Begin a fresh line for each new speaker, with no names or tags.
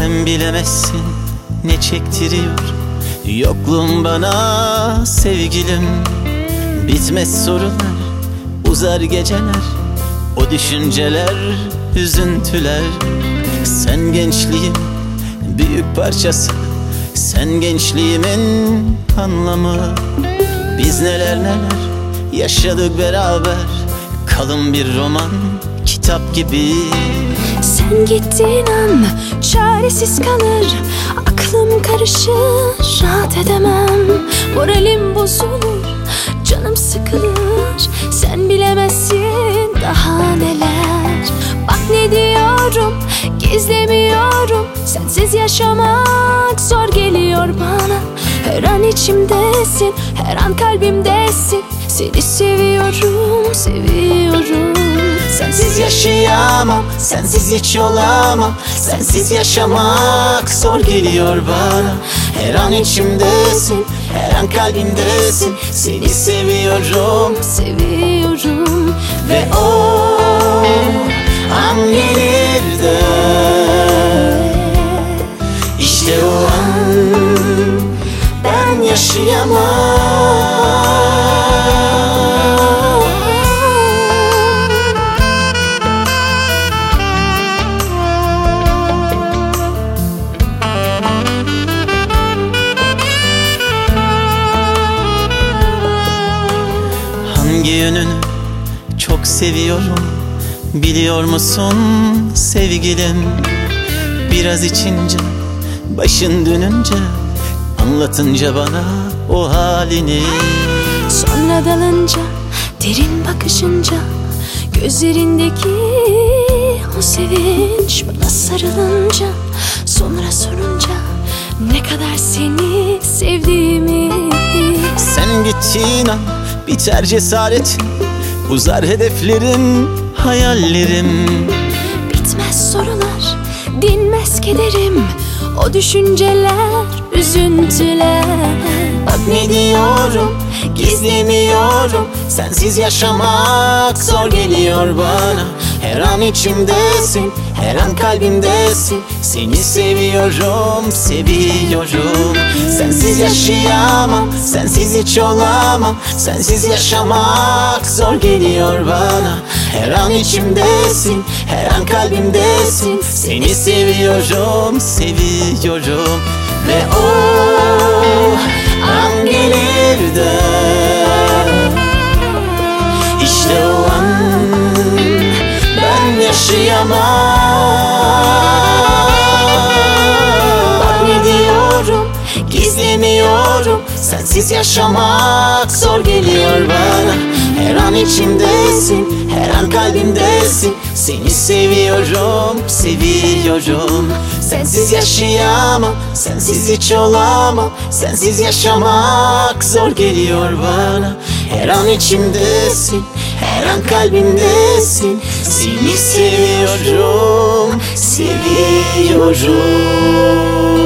Sen bilemezsin ne çektiriyor yokluğun bana sevgilim. Bitmez sorular, uzar geceler, o düşünceler, üzüntüler. Sen gençliğim büyük parçası, sen gençliğimin anlamı. Biz neler neler yaşadık beraber, kalın bir roman, kitap gibi.
Sen gittiğin an çaresiz kalır, aklım karışır, rahat edemem. Moralim bozulur, canım sıkılır. Sen bilemezsin daha neler. Bak ne diyorum, gizlemiyorum. Sensiz yaşamak zor geliyor bana. Her an içimdesin, her an kalbimdesin. Seni seviyorum, seviyorum.
Sensiz yaşayamam, sensiz hiç olamam. Sensiz yaşamak zor geliyor bana. Her an içimdesin, her an kalbimdesin. Seni seviyorum,
seviyorum.
ve o an gelir de İşte o an ben yaşayamam. Hangi yönünü çok seviyorum biliyor musun sevgilim? Biraz içince, başın dönünce, anlatınca bana o halini.
Sonra dalınca, derin bakışınca, gözlerindeki o sevinç bana sarılınca, sonra sorunca ne kadar seni sevdiğimi.
Sen gittiğin an biter cesaretim, uzar hedeflerim, hayallerim.
Bitmez sorular, dinmez kederim, o düşünceler, üzüntüler.
Bak ne diyorum, gizlemiyorum. Sensiz yaşamak zor geliyor bana. Her an içimdesin, her an kalbimdesin. Seni seviyorum, seviyorum. Sensiz yaşayamam, sensiz hiç olamam. Sensiz yaşamak zor geliyor bana. Her an içimdesin, her an kalbimdesin. Seni seviyorum, seviyorum. Ve o an gelir de İşte o an ben yaşayamam. Bak ne diyorum, gizlemiyorum. Sensiz yaşamak zor geliyor bana. Her an içimdesin, her an kalbimdesin. Seni seviyorum, seviyorum. Sensiz yaşayamam, sensiz hiç olamam. Sensiz yaşamak zor geliyor bana. Her an içimdesin, her an kalbimdesin. Seni seviyorum, seviyorum.